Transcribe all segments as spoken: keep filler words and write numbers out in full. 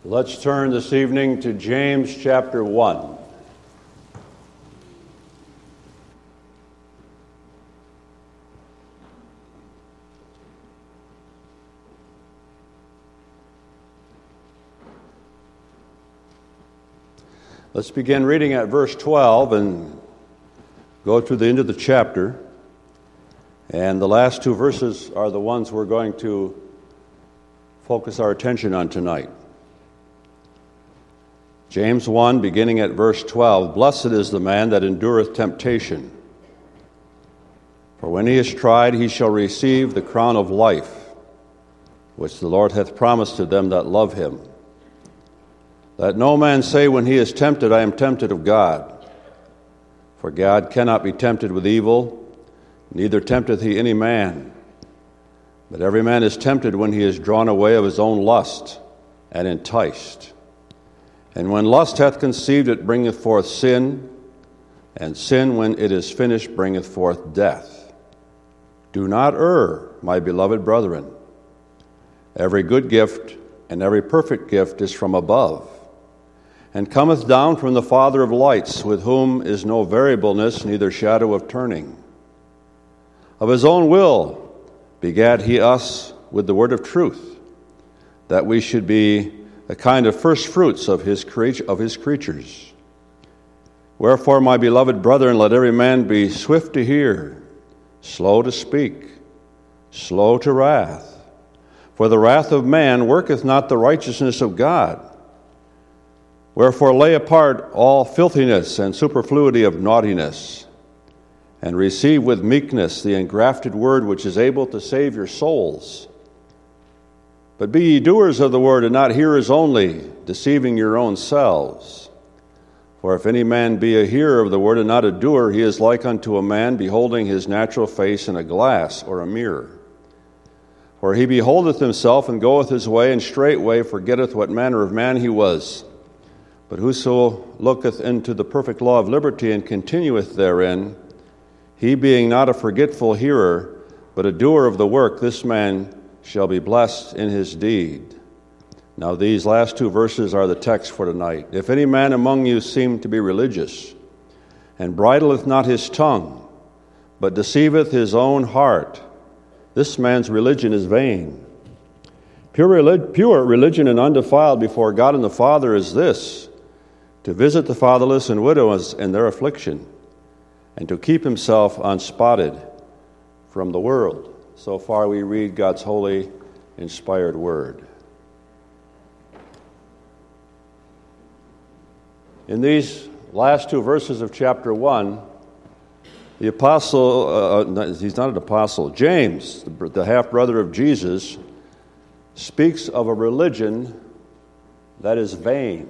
Let's turn this evening to James chapter one. Let's begin reading at verse twelve and go to the end of the chapter. And the last two verses are the ones we're going to focus our attention on tonight. James one, beginning at verse twelve, "Blessed is the man that endureth temptation, for when he is tried, he shall receive the crown of life, which the Lord hath promised to them that love him. Let no man say when he is tempted, I am tempted of God. For God cannot be tempted with evil, neither tempteth he any man. But every man is tempted when he is drawn away of his own lust, and enticed. And when lust hath conceived, it bringeth forth sin, and sin, when it is finished, bringeth forth death. Do not err, my beloved brethren. Every good gift and every perfect gift is from above, and cometh down from the Father of lights, with whom is no variableness, neither shadow of turning. Of his own will begat he us with the word of truth, that we should be a kind of first fruits of his crea- of his creatures. Wherefore, my beloved brethren, let every man be swift to hear, slow to speak, slow to wrath. For the wrath of man worketh not the righteousness of God. Wherefore lay apart all filthiness and superfluity of naughtiness, and receive with meekness the engrafted word which is able to save your souls. But be ye doers of the word, and not hearers only, deceiving your own selves. For if any man be a hearer of the word and not a doer, he is like unto a man beholding his natural face in a glass or a mirror. For he beholdeth himself, and goeth his way, and straightway forgetteth what manner of man he was. But whoso looketh into the perfect law of liberty, and continueth therein, he being not a forgetful hearer, but a doer of the work, this man shall be blessed in his deed." Now these last two verses are the text for tonight. "If any man among you seem to be religious, and bridleth not his tongue, but deceiveth his own heart, this man's religion is vain. Pure, relig- pure religion and undefiled before God and the Father is this, to visit the fatherless and widows in their affliction, and to keep himself unspotted from the world." So far we read God's holy, inspired word. In these last two verses of chapter one, the apostle, uh, he's not an apostle, James, the, the half-brother of Jesus, speaks of a religion that is vain.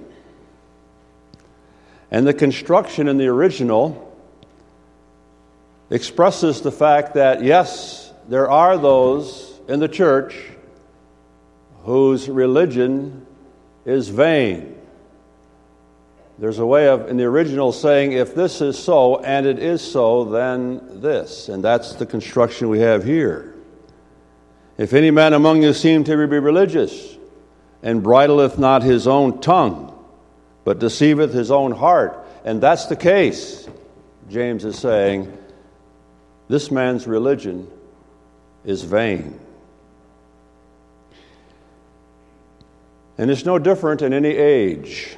And the construction in the original expresses the fact that, yes, there are those in the church whose religion is vain. There's a way of, in the original, saying, if this is so, and it is so, then this. And that's the construction we have here. "If any man among you seem to be religious, and bridleth not his own tongue, but deceiveth his own heart." And that's the case. James is saying, this man's religion is vain. And it's no different in any age.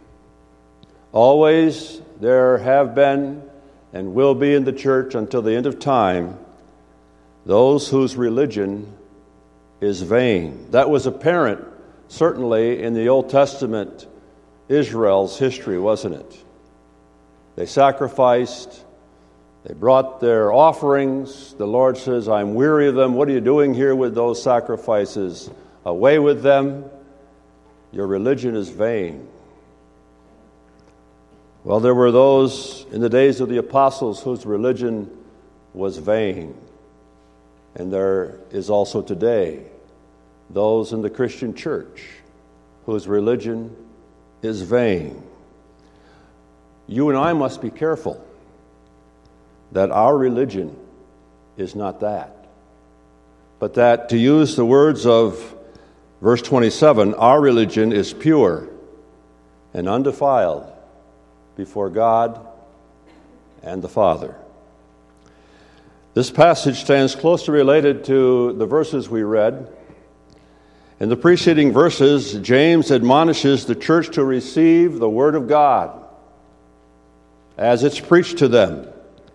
Always there have been and will be in the church until the end of time those whose religion is vain. That was apparent, certainly, in the Old Testament Israel's history, wasn't it? They sacrificed, they brought their offerings. The Lord says, "I'm weary of them. What are you doing here with those sacrifices? Away with them. Your religion is vain." Well, there were those in the days of the apostles whose religion was vain. And there is also today those in the Christian church whose religion is vain. You and I must be careful that our religion is not that, but that, to use the words of Verse twenty-seven, our religion is pure and undefiled before God and the Father. This passage stands closely related to the verses we read. In the preceding verses, James admonishes the church to receive the Word of God as it's preached to them.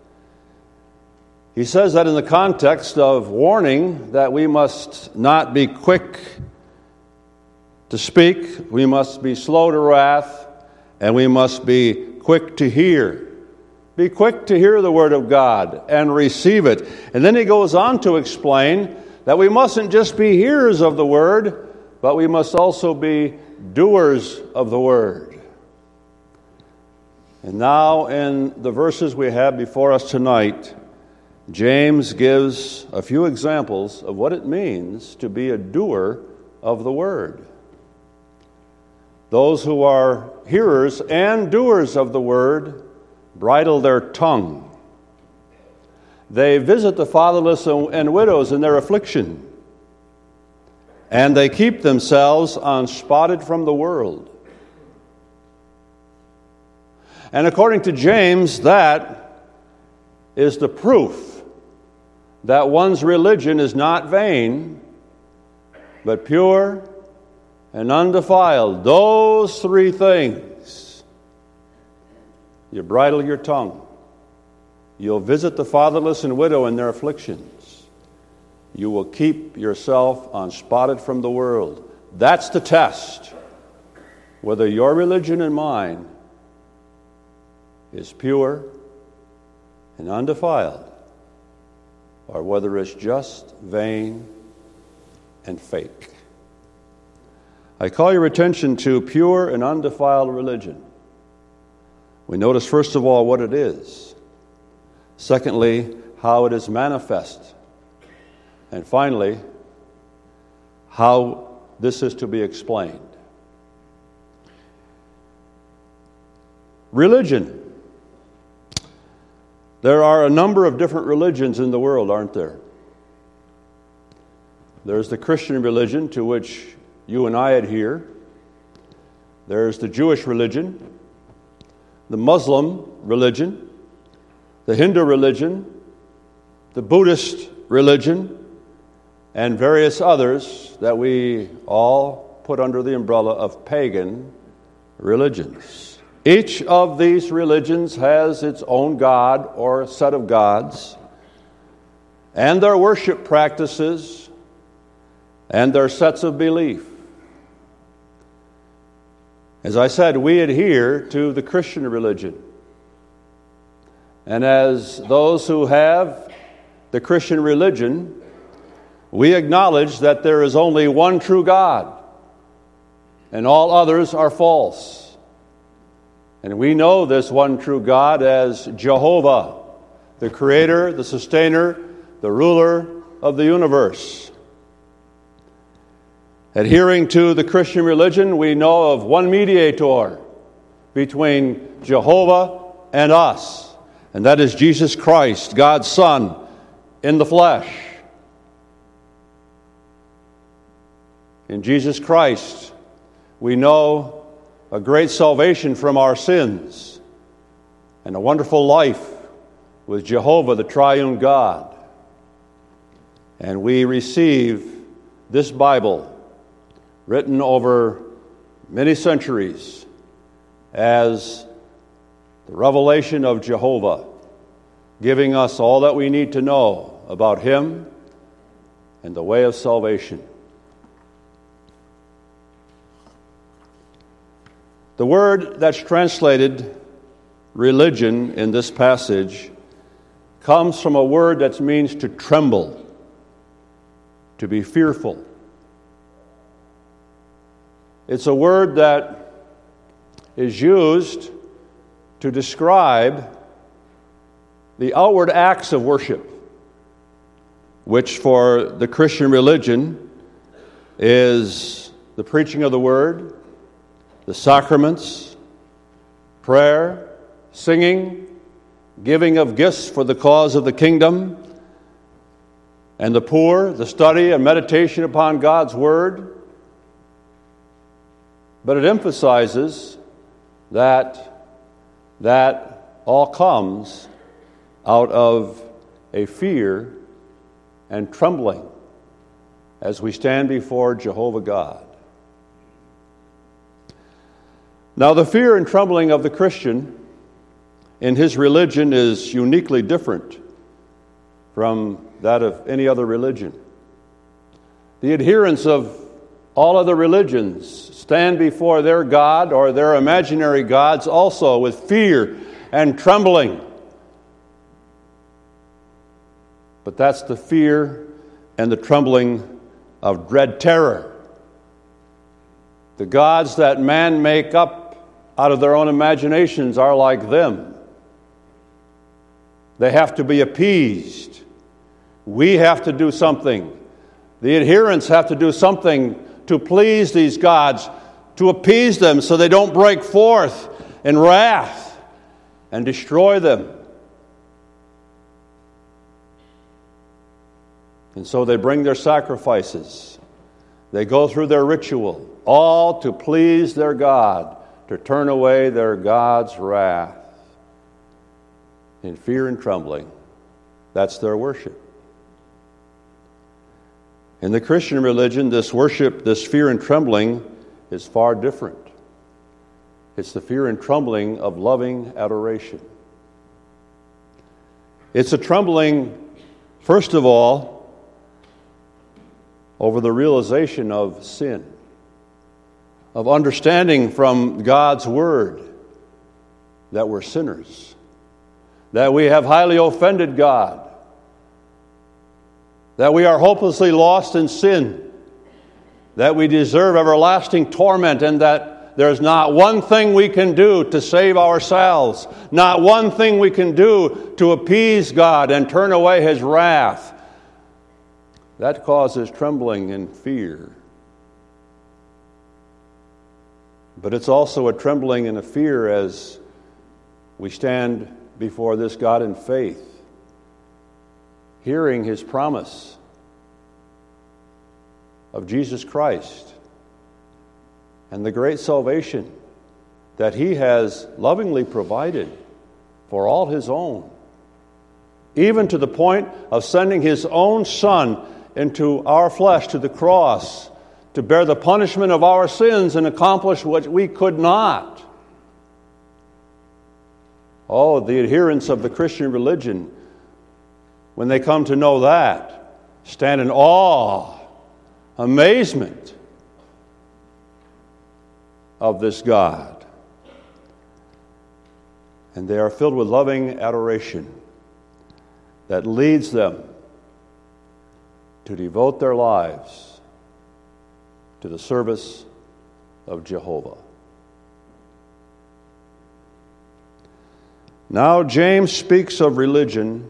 He says that in the context of warning that we must not be quick to speak, we must be slow to wrath, and we must be quick to hear. Be quick to hear the Word of God and receive it. And then he goes on to explain that we mustn't just be hearers of the Word, but we must also be doers of the Word. And now in the verses we have before us tonight, James gives a few examples of what it means to be a doer of the Word. Those who are hearers and doers of the Word bridle their tongue. They visit the fatherless and widows in their affliction, and they keep themselves unspotted from the world. And according to James, that is the proof that one's religion is not vain, but pure and undefiled. Those three things. You bridle your tongue. You'll visit the fatherless and widow in their afflictions. You will keep yourself unspotted from the world. That's the test. Whether your religion and mine is pure and undefiled, or whether it's just vain and fake. I call your attention to pure and undefiled religion. We notice, first of all, what it is. Secondly, how it is manifest. And finally, how this is to be explained. Religion. There are a number of different religions in the world, aren't there? There's the Christian religion, to which you and I adhere. There's the Jewish religion, the Muslim religion, the Hindu religion, the Buddhist religion, and various others that we all put under the umbrella of pagan religions. Each of these religions has its own god or set of gods, and their worship practices, and their sets of belief. As I said, we adhere to the Christian religion. And as those who have the Christian religion, we acknowledge that there is only one true God, and all others are false. And we know this one true God as Jehovah, the creator, the sustainer, the ruler of the universe. Adhering to the Christian religion, we know of one mediator between Jehovah and us, and that is Jesus Christ, God's Son, in the flesh. In Jesus Christ, we know a great salvation from our sins and a wonderful life with Jehovah, the triune God. And we receive this Bible, written over many centuries, as the revelation of Jehovah, giving us all that we need to know about Him and the way of salvation. The word that's translated religion in this passage comes from a word that means to tremble, to be fearful. It's a word that is used to describe the outward acts of worship, which for the Christian religion is the preaching of the Word, the sacraments, prayer, singing, giving of gifts for the cause of the kingdom, and the poor, the study and meditation upon God's Word, But it emphasizes that that all comes out of a fear and trembling as we stand before Jehovah God. Now, the fear and trembling of the Christian in his religion is uniquely different from that of any other religion. The adherents of all other religions stand before their God or their imaginary gods also with fear and trembling. But that's the fear and the trembling of dread terror. The gods that man make up out of their own imaginations are like them. They have to be appeased. We have to do something. The adherents have to do something to please these gods, to appease them so they don't break forth in wrath and destroy them. And so they bring their sacrifices. They go through their ritual, all to please their God, to turn away their God's wrath. In fear and trembling, that's their worship. In the Christian religion, this worship, this fear and trembling is far different. It's the fear and trembling of loving adoration. It's a trembling, first of all, over the realization of sin, of understanding from God's Word that we're sinners, that we have highly offended God, that we are hopelessly lost in sin, that we deserve everlasting torment, and that there's not one thing we can do to save ourselves, not one thing we can do to appease God and turn away His wrath. That causes trembling and fear. But it's also a trembling and a fear as we stand before this God in faith, hearing His promise of Jesus Christ and the great salvation that He has lovingly provided for all His own, even to the point of sending His own Son into our flesh to the cross to bear the punishment of our sins and accomplish what we could not. Oh, the adherents of the Christian religion, when they come to know that, stand in awe, amazement of this God. And they are filled with loving adoration that leads them to devote their lives to the service of Jehovah. Now James speaks of religion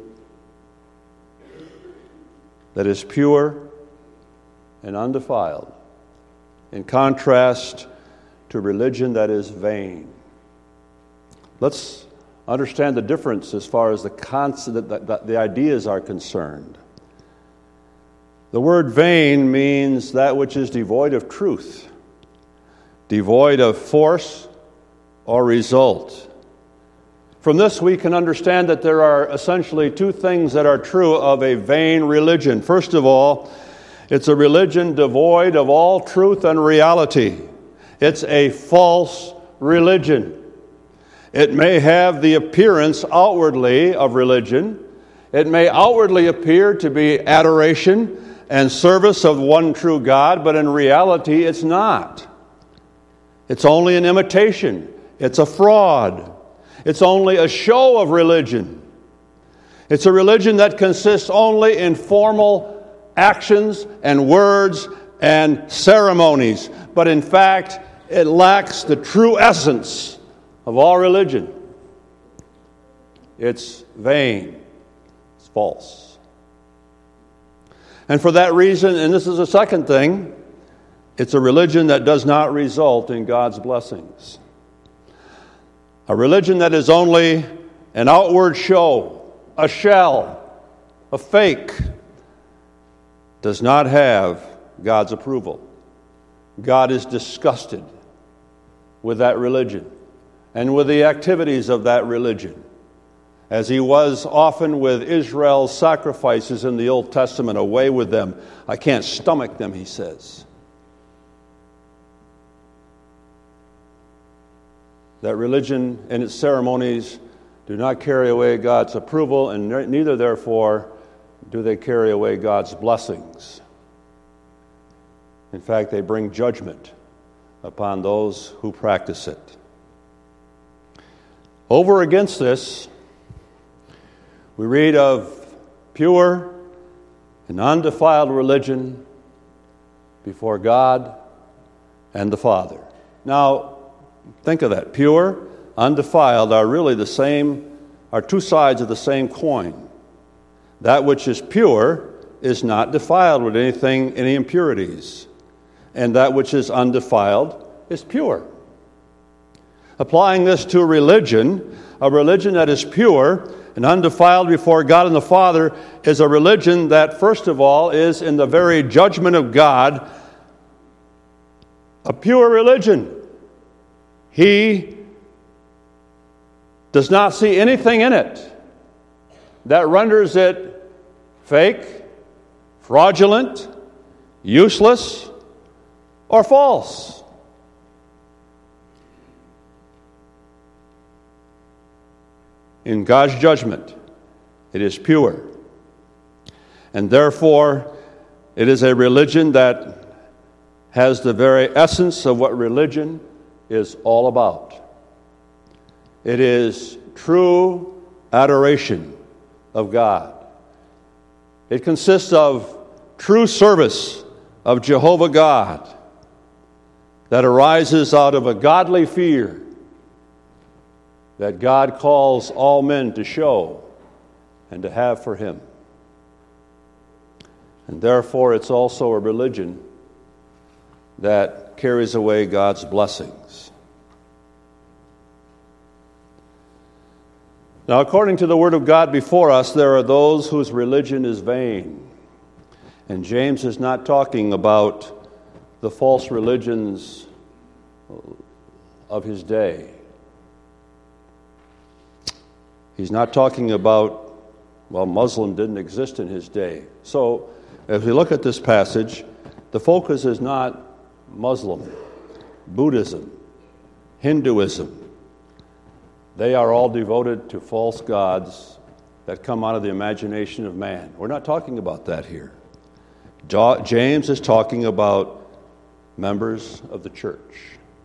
that is pure and undefiled, in contrast to religion that is vain. Let's understand the difference as far as the concept, the, the, the ideas are concerned. The word vain means that which is devoid of truth, devoid of force or result. From this we can understand that there are essentially two things that are true of a vain religion. First of all, it's a religion devoid of all truth and reality. It's a false religion. It may have the appearance outwardly of religion. It may outwardly appear to be adoration and service of one true God, but in reality it's not. It's only an imitation. It's a fraud. It's only a show of religion. It's a religion that consists only in formal actions and words and ceremonies, but in fact it lacks the true essence of all religion. It's vain. It's false. And for that reason, and this is the second thing, it's a religion that does not result in God's blessings. A religion that is only an outward show, a shell, a fake, does not have God's approval. God is disgusted with that religion and with the activities of that religion, as he was often with Israel's sacrifices in the Old Testament. Away with them. I can't stomach them, he says. That religion and its ceremonies do not carry away God's approval, and neither, therefore, do they carry away God's blessings. In fact, they bring judgment upon those who practice it. Over against this, we read of pure and undefiled religion before God and the Father. Now, think of that. Pure, undefiled are really the same, are two sides of the same coin. That which is pure is not defiled with anything, any impurities. And that which is undefiled is pure. Applying this to religion, a religion that is pure and undefiled before God and the Father is a religion that, first of all, is in the very judgment of God, a pure religion. He does not see anything in it that renders it fake, fraudulent, useless, or false. In God's judgment, it is pure. And therefore, it is a religion that has the very essence of what religion is all about. It is true adoration of God. It consists of true service of Jehovah God that arises out of a godly fear that God calls all men to show and to have for Him. And therefore, it's also a religion that carries away God's blessings. Now, according to the Word of God before us, there are those whose religion is vain. And James is not talking about the false religions of his day. He's not talking about, well, Muslim didn't exist in his day. So, as we look at this passage, the focus is not Muslim, Buddhism, Hinduism. They are all devoted to false gods that come out of the imagination of man. We're not talking about that here. James is talking about members of the church.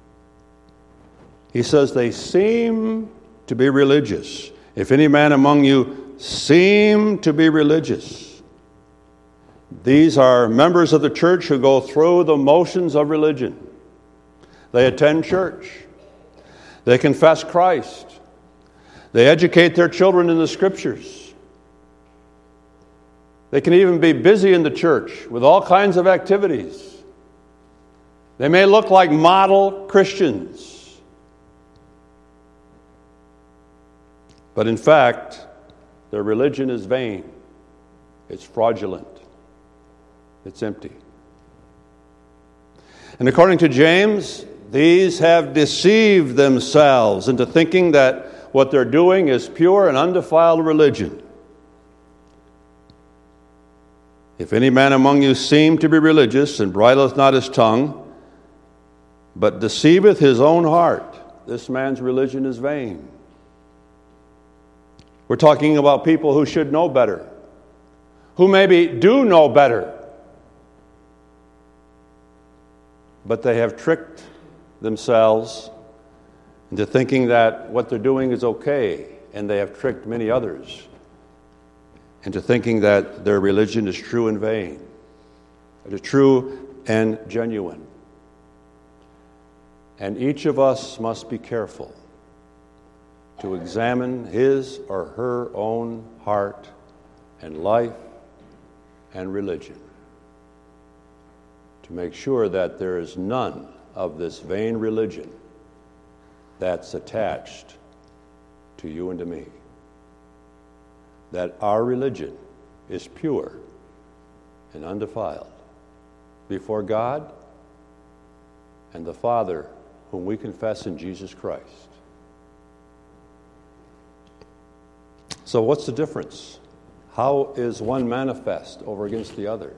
He says they seem to be religious. If any man among you seem to be religious. These are members of the church who go through the motions of religion. They attend church. They confess Christ. They educate their children in the Scriptures. They can even be busy in the church with all kinds of activities. They may look like model Christians. But in fact, their religion is vain. It's fraudulent. It's empty. And according to James, these have deceived themselves into thinking that what they're doing is pure and undefiled religion. If any man among you seem to be religious and bridleth not his tongue, but deceiveth his own heart, this man's religion is vain. We're talking about people who should know better, who maybe do know better, but they have tricked themselves into thinking that what they're doing is okay, and they have tricked many others into thinking that their religion is true and vain, it is true and genuine. And each of us must be careful to examine his or her own heart and life and religion to make sure that there is none of this vain religion that's attached to you and to me. That our religion is pure and undefiled before God and the Father whom we confess in Jesus Christ. So what's the difference? How is one manifest over against the other?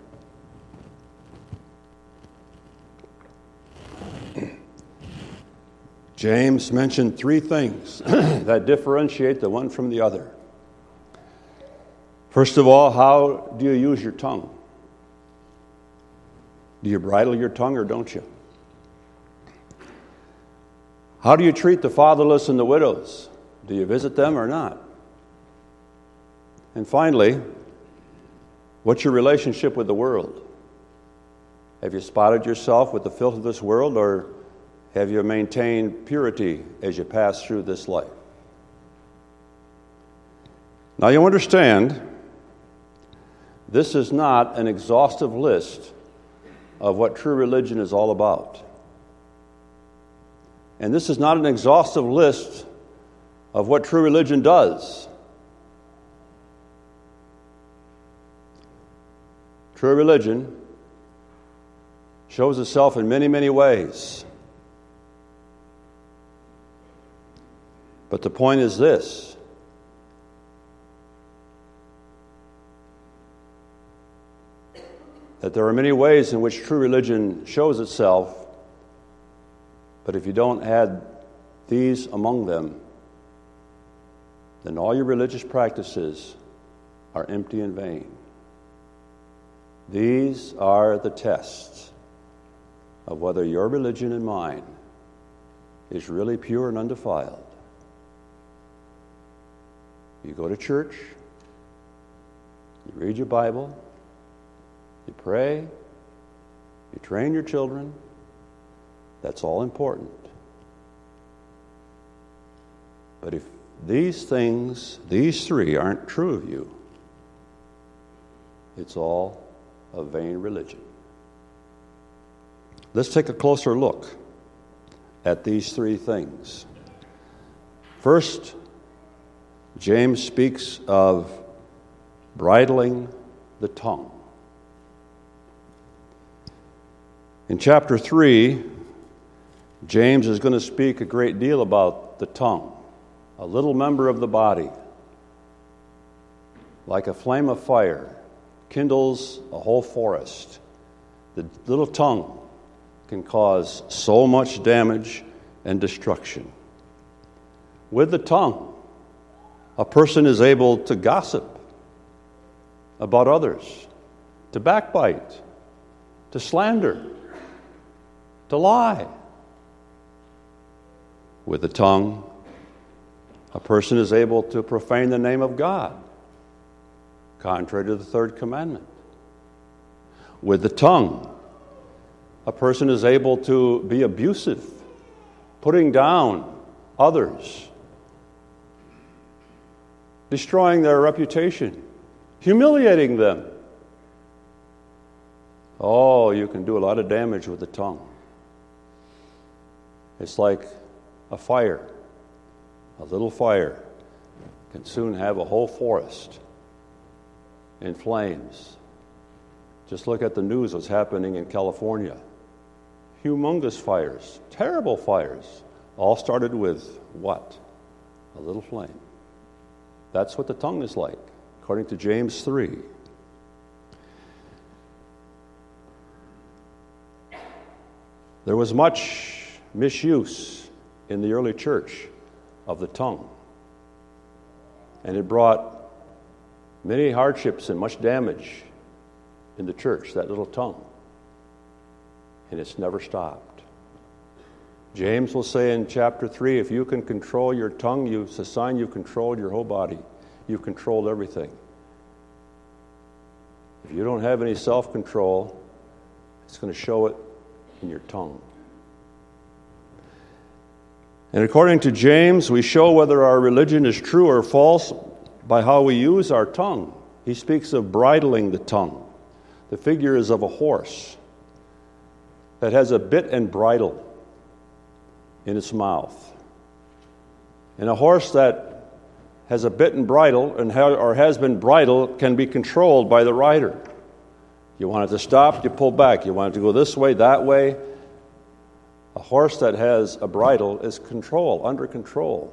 James mentioned three things that differentiate the one from the other. First of all, how do you use your tongue? Do you bridle your tongue or don't you? How do you treat the fatherless and the widows? Do you visit them or not? And finally, what's your relationship with the world? Have you spotted yourself with the filth of this world, or have you maintained purity as you pass through this life? Now you understand, this is not an exhaustive list of what true religion is all about. And this is not an exhaustive list of what true religion does. True religion shows itself in many, many ways. But the point is this: that there are many ways in which true religion shows itself, but if you don't add these among them, then all your religious practices are empty and vain. These are the tests of whether your religion and mine is really pure and undefiled. You go to church, you read your Bible, you pray, you train your children. That's all important. But if these things, these three, aren't true of you, it's all a vain religion. Let's take a closer look at these three things. First, James speaks of bridling the tongue. In chapter three, James is going to speak a great deal about the tongue, a little member of the body, like a flame of fire, kindles a whole forest. The little tongue can cause so much damage and destruction. With the tongue, a person is able to gossip about others, to backbite, to slander, to lie. With the tongue, a person is able to profane the name of God, contrary to the third commandment. With the tongue, a person is able to be abusive, putting down others, destroying their reputation, humiliating them. Oh, you can do a lot of damage with the tongue. It's like a fire. A little fire can soon have a whole forest in flames. Just look at the news, what's happening in California. Humongous fires, terrible fires, all started with what? A little flame. That's what the tongue is like, according to James three. There was much misuse in the early church of the tongue, and it brought many hardships and much damage in the church, that little tongue, and it's never stopped. James will say in chapter three, if you can control your tongue, you, it's a sign you've controlled your whole body. You've controlled everything. If you don't have any self-control, it's going to show it in your tongue. And according to James, we show whether our religion is true or false by how we use our tongue. He speaks of bridling the tongue. The figure is of a horse that has a bit and bridle in its mouth. And a horse that has a bit and bridle, and ha- or has been bridled, can be controlled by the rider. You want it to stop, you pull back. You want it to go this way, that way. A horse that has a bridle is control, under control.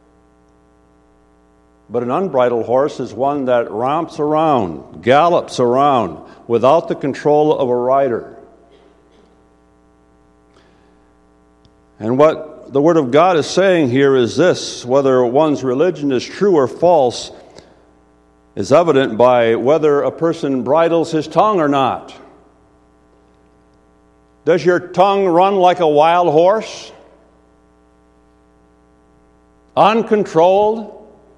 But an unbridled horse is one that romps around, gallops around, without the control of a rider. And what the Word of God is saying here is this: whether one's religion is true or false is evident by whether a person bridles his tongue or not. Does your tongue run like a wild horse? Uncontrolled?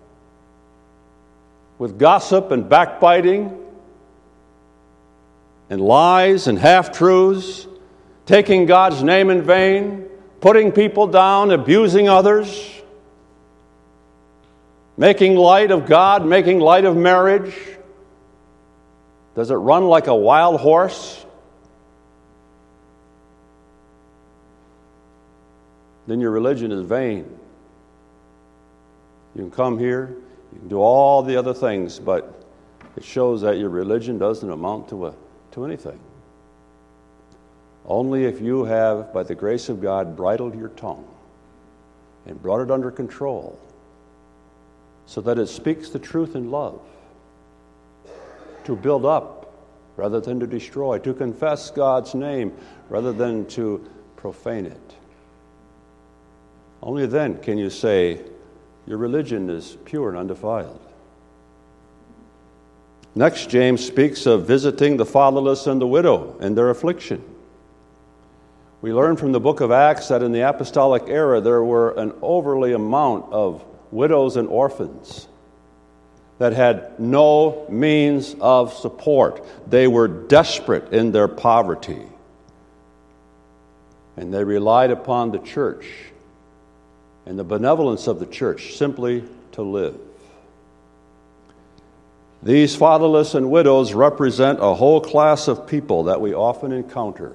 With gossip and backbiting and lies and half-truths, taking God's name in vain, putting people down, abusing others, making light of God, making light of marriage? Does it run like a wild horse? Then your religion is vain. You can come here, you can do all the other things, but it shows that your religion doesn't amount to a, to anything. Only if you have, by the grace of God, bridled your tongue and brought it under control so that it speaks the truth in love, to build up rather than to destroy, to confess God's name rather than to profane it. Only then can you say, your religion is pure and undefiled. Next, James speaks of visiting the fatherless and the widow in their affliction. We learn from the book of Acts that in the apostolic era there were an overly amount of widows and orphans that had no means of support. They were desperate in their poverty, and they relied upon the church and the benevolence of the church simply to live. These fatherless and widows represent a whole class of people that we often encounter.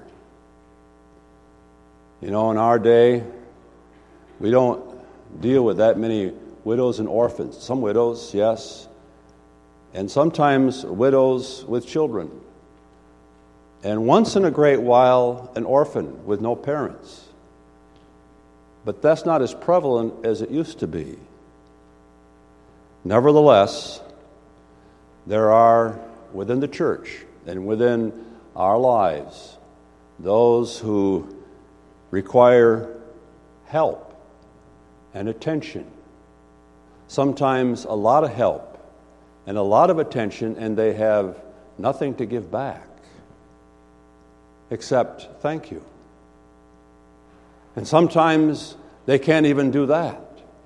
You know, in our day, we don't deal with that many widows and orphans. Some widows, yes, and sometimes widows with children. And once in a great while, an orphan with no parents. But that's not as prevalent as it used to be. Nevertheless, there are within the church and within our lives those who require help and attention. Sometimes a lot of help and a lot of attention, and they have nothing to give back except thank you. And sometimes they can't even do that.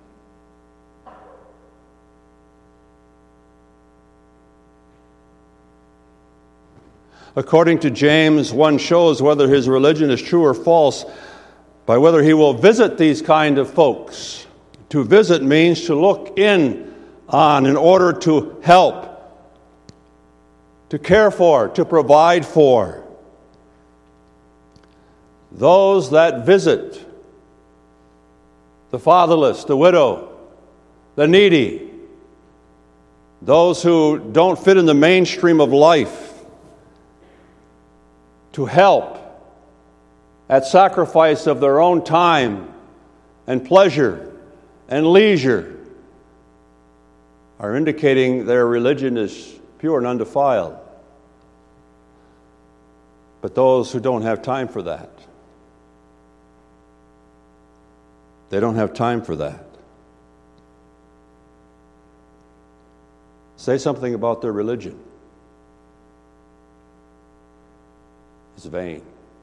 According to James, one shows whether his religion is true or false by whether he will visit these kind of folks. To visit means to look in on in order to help, to care for, to provide for. Those that visit the fatherless, the widow, the needy, those who don't fit in the mainstream of life, to help at sacrifice of their own time and pleasure and leisure, are indicating their religion is pure and undefiled. But those who don't have time for that, they don't have time for that. Say something about their religion. It's vain.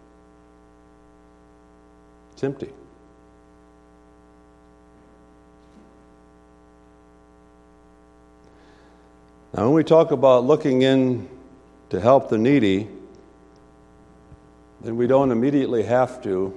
It's empty. Now, when we talk about looking in to help the needy, then we don't immediately have to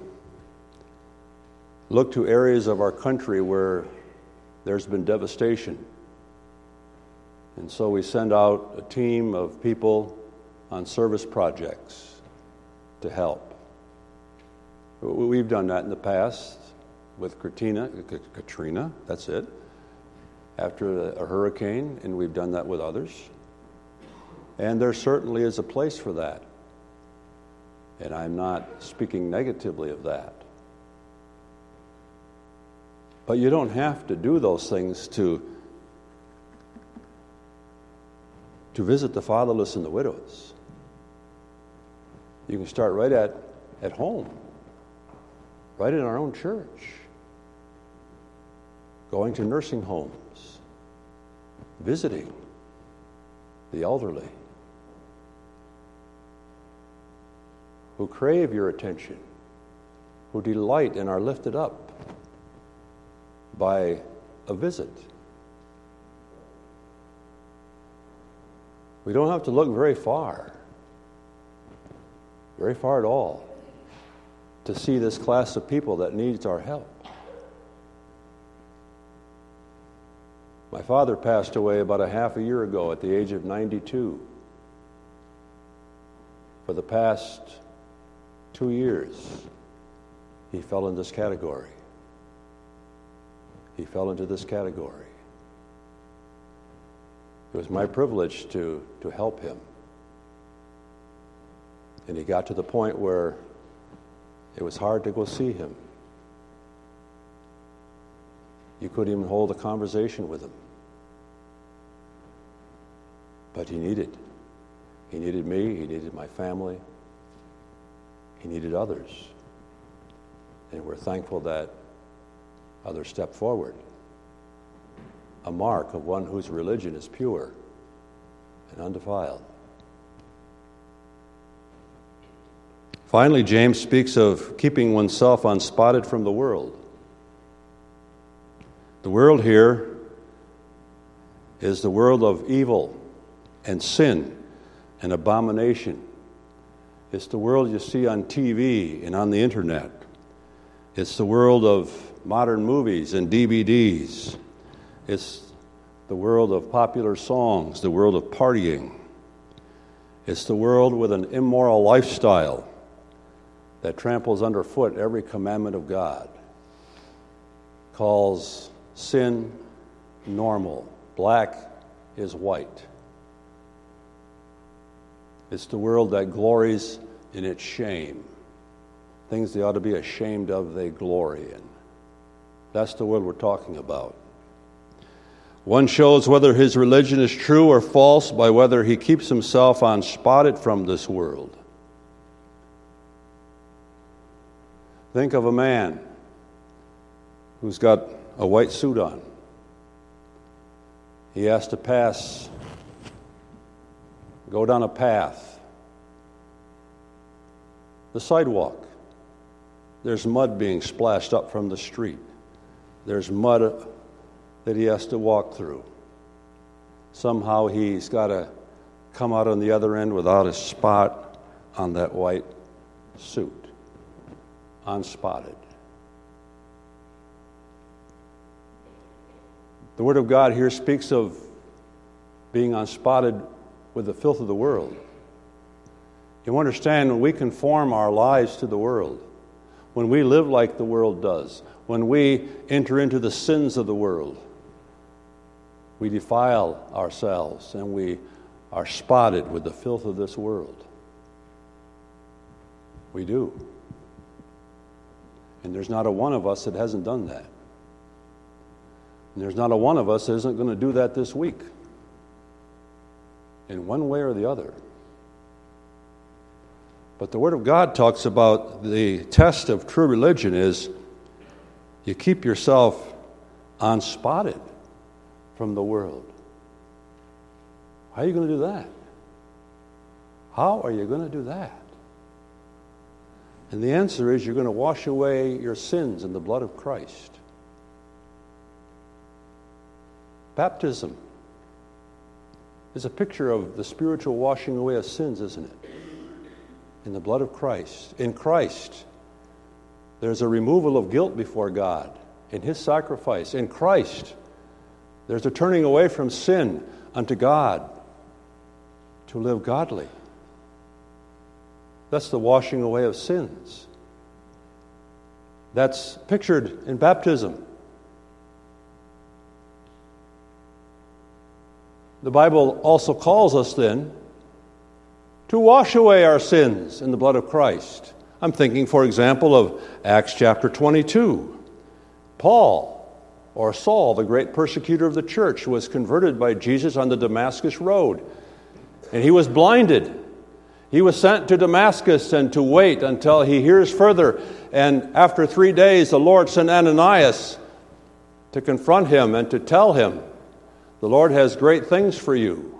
look to areas of our country where there's been devastation. And so we send out a team of people on service projects to help. We've done that in the past with Katrina, Katrina, that's it, after a hurricane, and we've done that with others. And there certainly is a place for that. And I'm not speaking negatively of that. But you don't have to do those things to, to visit the fatherless and the widows. You can start right at, at home, right in our own church, going to nursing homes, visiting the elderly who crave your attention, who delight and are lifted up by a visit. We don't have to look very far, very far at all, to see this class of people that needs our help. My father passed away about a half a year ago at the age of ninety-two. For the past two years, he fell in this category. He fell into this category. It was my privilege to, to help him. And he got to the point where it was hard to go see him. You couldn't even hold a conversation with him. But he needed. He needed me, he needed my family, he needed others. And we're thankful that others stepped forward. A mark of one whose religion is pure and undefiled. Finally, James speaks of keeping oneself unspotted from the world. The world here is the world of evil and sin and abomination. It's the world you see on T V and on the internet. It's the world of modern movies and D V Ds. It's the world of popular songs, the world of partying. It's the world with an immoral lifestyle that tramples underfoot every commandment of God, calls sin normal. Black is white. It's the world that glories in its shame. Things they ought to be ashamed of, they glory in. That's the world we're talking about. One shows whether his religion is true or false by whether he keeps himself unspotted from this world. Think of a man who's got a white suit on. He has to pass, go down a path, the sidewalk. There's mud being splashed up from the street. There's mud that he has to walk through. Somehow he's got to come out on the other end without a spot on that white suit, unspotted. The Word of God here speaks of being unspotted with the filth of the world. You understand, when we conform our lives to the world, when we live like the world does, when we enter into the sins of the world, we defile ourselves and we are spotted with the filth of this world. We do. And there's not a one of us that hasn't done that. And there's not a one of us that isn't going to do that this week, in one way or the other. But the Word of God talks about the test of true religion is you keep yourself unspotted from the world. How are you going to do that? How are you going to do that? And the answer is you're going to wash away your sins in the blood of Christ. Baptism is a picture of the spiritual washing away of sins, isn't it? In the blood of Christ. In Christ, there's a removal of guilt before God in His sacrifice. In Christ, there's a turning away from sin unto God to live godly. That's the washing away of sins. That's pictured in baptism. The Bible also calls us then to wash away our sins in the blood of Christ. I'm thinking, for example, of Acts chapter twenty-two. Paul Or Saul, the great persecutor of the church, was converted by Jesus on the Damascus road. And he was blinded. He was sent to Damascus and to wait until he hears further. And after three days, the Lord sent Ananias to confront him and to tell him, the Lord has great things for you.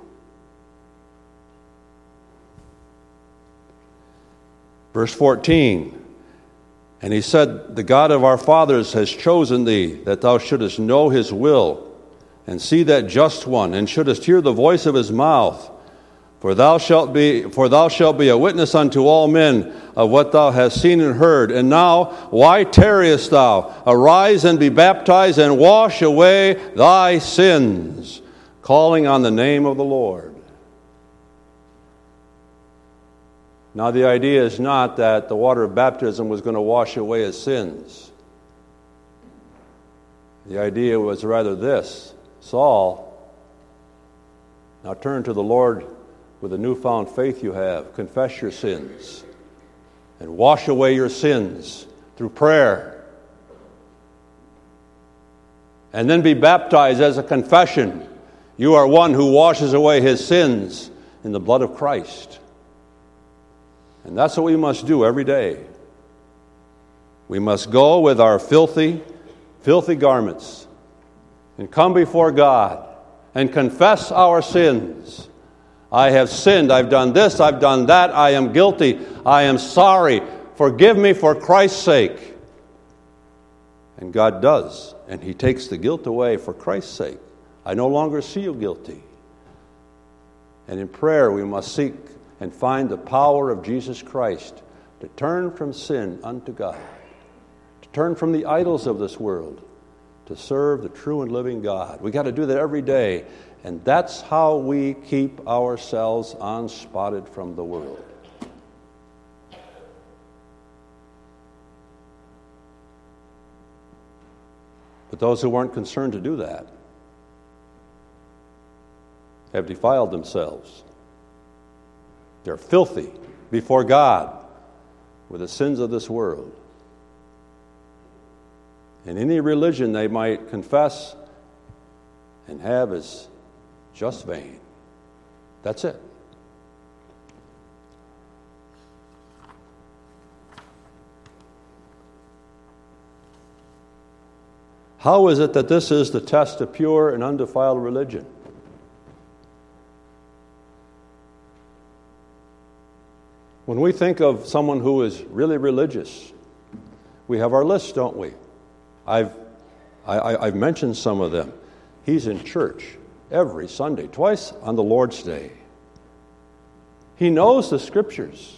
Verse fourteen, and he said, the God of our fathers has chosen thee, that thou shouldest know his will, and see that just one, and shouldest hear the voice of his mouth. For thou shalt be, for thou shalt be a witness unto all men of what thou hast seen and heard. And now, why tarriest thou? Arise and be baptized, and wash away thy sins, calling on the name of the Lord. Now, the idea is not that the water of baptism was going to wash away his sins. The idea was rather this: Saul, now turn to the Lord with the newfound faith you have. Confess your sins and wash away your sins through prayer. And then be baptized as a confession. You are one who washes away his sins in the blood of Christ. And that's what we must do every day. We must go with our filthy, filthy garments and come before God and confess our sins. I have sinned. I've done this. I've done that. I am guilty. I am sorry. Forgive me for Christ's sake. And God does. And he takes the guilt away for Christ's sake. I no longer see you guilty. And in prayer we must seek and find the power of Jesus Christ to turn from sin unto God, to turn from the idols of this world, to serve the true and living God. We got to do that every day, and that's how we keep ourselves unspotted from the world. But those who weren't concerned to do that have defiled themselves. They're filthy before God with the sins of this world. And any religion they might confess and have is just vain. That's it. How is it that this is the test of pure and undefiled religion? When we think of someone who is really religious, we have our list, don't we? I've, I, I've mentioned some of them. He's in church every Sunday, twice on the Lord's Day. He knows the Scriptures.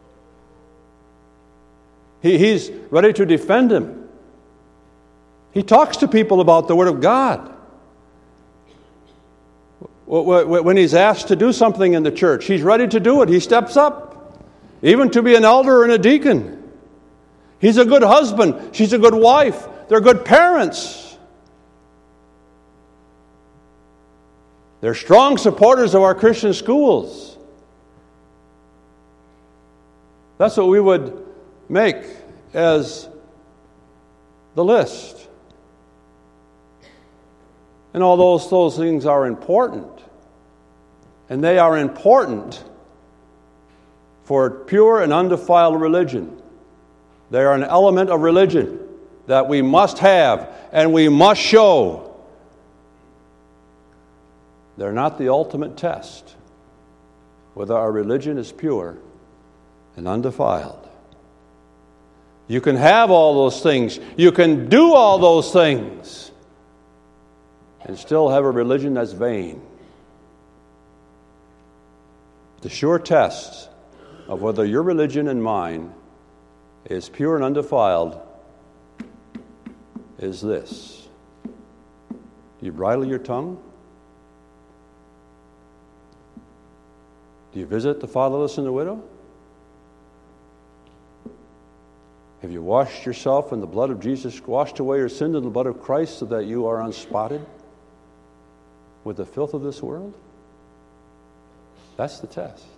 He, he's ready to defend him. He talks to people about the Word of God. When he's asked to do something in the church, he's ready to do it. He steps up. Even to be an elder and a deacon. He's a good husband. She's a good wife. They're good parents. They're strong supporters of our Christian schools. That's what we would make as the list. And all those, those things are important. And they are important for pure and undefiled religion. They are an element of religion that we must have and we must show. They're not the ultimate test whether our religion is pure and undefiled. You can have all those things. You can do all those things and still have a religion that's vain. The sure test of whether your religion and mine is pure and undefiled is this. Do you bridle your tongue? Do you visit the fatherless and the widow? Have you washed yourself in the blood of Jesus, washed away your sins in the blood of Christ so that you are unspotted with the filth of this world? That's the test.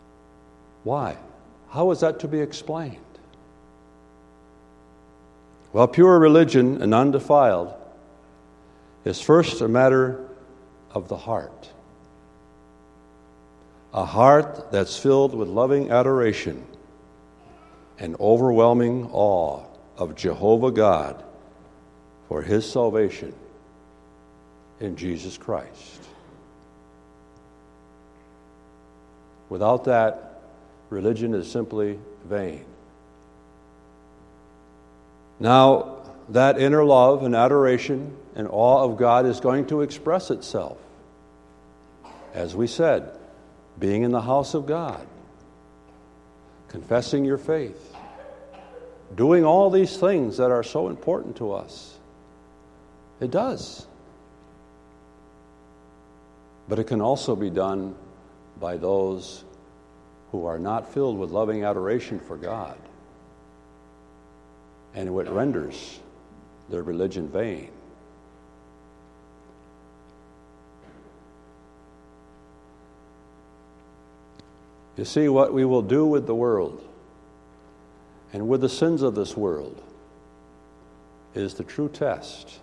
Why? How is that to be explained? Well, pure religion and undefiled is first a matter of the heart. A heart that's filled with loving adoration and overwhelming awe of Jehovah God for his salvation in Jesus Christ. Without that, religion is simply vain. Now, that inner love and adoration and awe of God is going to express itself, as we said, being in the house of God, confessing your faith, doing all these things that are so important to us. It does. But it can also be done by those who are not filled with loving adoration for God, and it renders their religion vain. You see, what we will do with the world and with the sins of this world is the true test.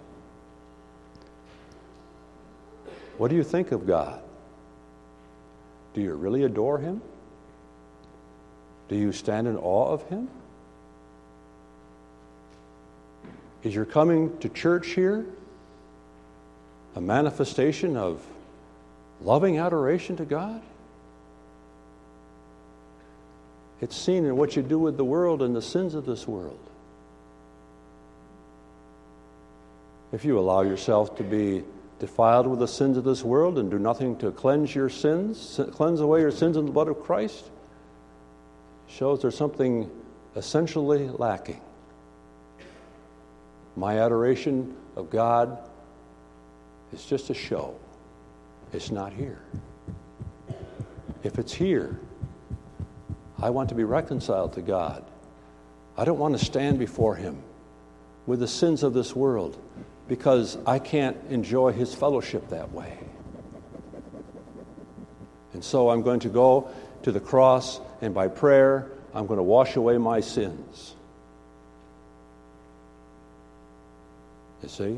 What do you think of God? Do you really adore him? Do you stand in awe of him? Is your coming to church here a manifestation of loving adoration to God? It's seen in what you do with the world and the sins of this world. If you allow yourself to be defiled with the sins of this world and do nothing to cleanse your sins, cleanse away your sins in the blood of Christ, shows there's something essentially lacking. My adoration of God is just a show. It's not here. If it's here, I want to be reconciled to God. I don't want to stand before him with the sins of this world because I can't enjoy his fellowship that way. And so I'm going to go to the cross, and by prayer, I'm going to wash away my sins. You see?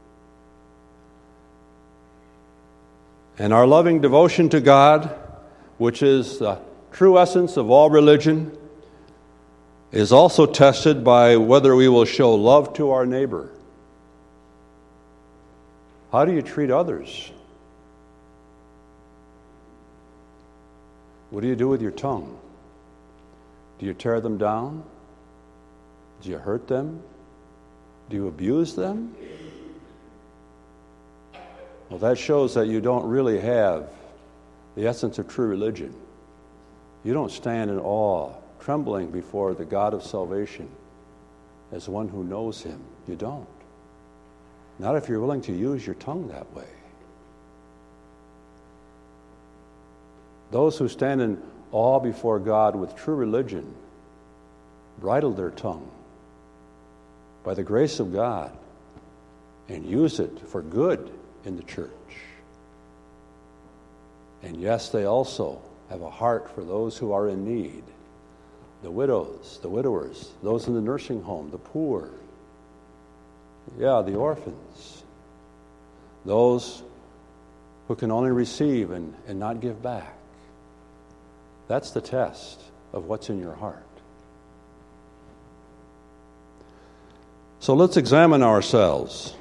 And our loving devotion to God, which is the true essence of all religion, is also tested by whether we will show love to our neighbor. How do you treat others? What do you do with your tongue? Do you tear them down? Do you hurt them? Do you abuse them? Well, that shows that you don't really have the essence of true religion. You don't stand in awe, trembling before the God of salvation as one who knows him. You don't. Not if you're willing to use your tongue that way. Those who stand in awe before God with true religion bridle their tongue by the grace of God and use it for good in the church. And yes, they also have a heart for those who are in need, the widows, the widowers, those in the nursing home, the poor, yeah, the orphans, those who can only receive and, and not give back. That's the test of what's in your heart. So let's examine ourselves.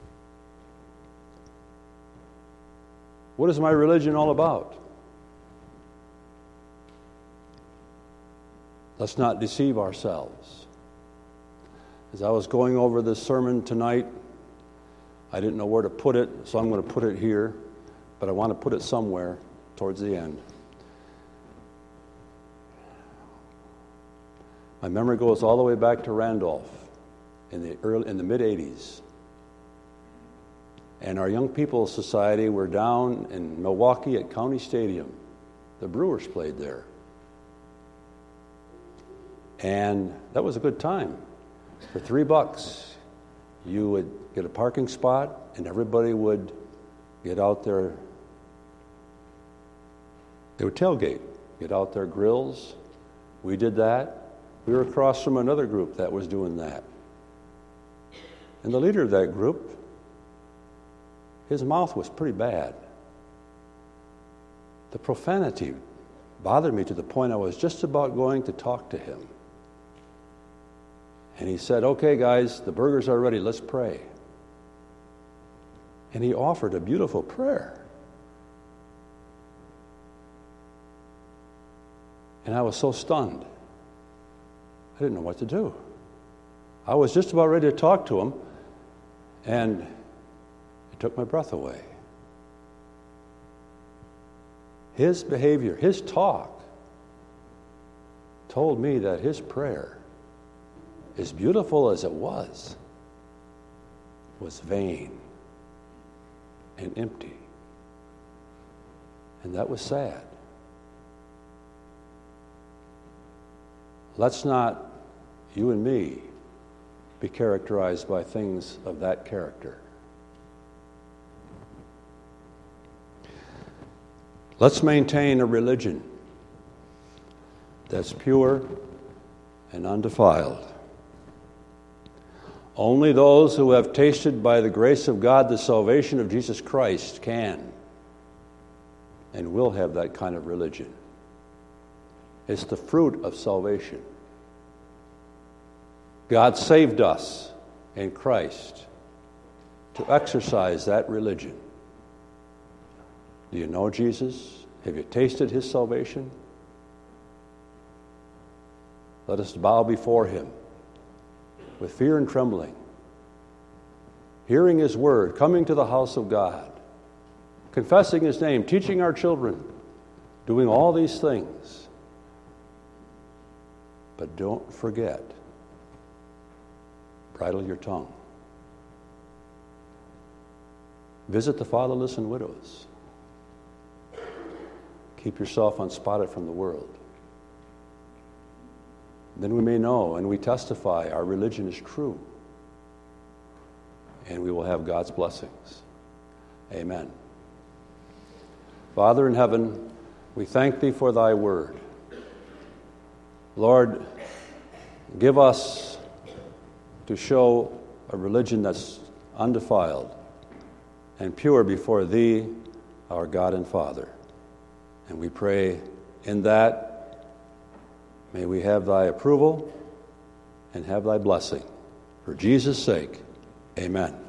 What is my religion all about? Let's not deceive ourselves. As I was going over this sermon tonight, I didn't know where to put it, so I'm going to put it here, but I want to put it somewhere towards the end. My memory goes all the way back to Randolph in the early, in the mid eighties. And our Young People's Society were down in Milwaukee at County Stadium. The Brewers played there. And that was a good time. For three bucks, you would get a parking spot, and everybody would get out their, they would tailgate, get out their grills. We did that. We were across from another group that was doing that. And the leader of that group, his mouth was pretty bad. The profanity bothered me to the point I was just about going to talk to him. And he said, "Okay, guys, the burgers are ready. Let's pray." And he offered a beautiful prayer. And I was so stunned. I didn't know what to do. I was just about ready to talk to him, and it took my breath away. His behavior, his talk, told me that his prayer, as beautiful as it was, was vain and empty. And that was sad. Let's not, you and me, be characterized by things of that character. Let's maintain a religion that's pure and undefiled. Only those who have tasted by the grace of God the salvation of Jesus Christ can and will have that kind of religion. It's the fruit of salvation. God saved us in Christ to exercise that religion. Do you know Jesus? Have you tasted his salvation? Let us bow before him with fear and trembling, hearing his word, coming to the house of God, confessing his name, teaching our children, doing all these things. But don't forget, bridle your tongue. Visit the fatherless and widows. Keep yourself unspotted from the world. Then we may know and we testify our religion is true. And we will have God's blessings. Amen. Father in heaven, we thank thee for thy word. Lord, give us to show a religion that's undefiled and pure before thee, our God and Father. And we pray in that, may we have thy approval and have thy blessing. For Jesus' sake, amen.